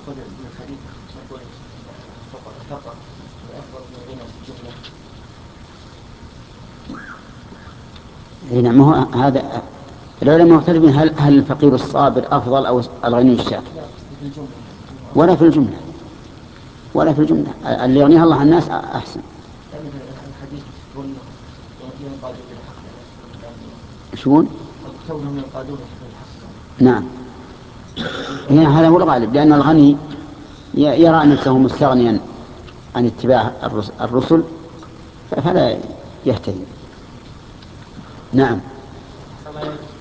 نأخذ من الحديث نقول الفقر أفضل من الغنى في الجملة. نعم. هو هذا العلماء مختلفين هل الفقير الصابر أفضل أو الغني الشاكر؟ ولا في الجملة، ولا في الجملة اللي يغنيها الله الناس أحسن. الحديث ينقادون للحق شون؟ كونهم ينقادون للحق. نعم. يعني هذا هو الغالب، لأن الغني يرى نفسه مستغنيا عن اتباع الرسل فلا يهتدي. نعم.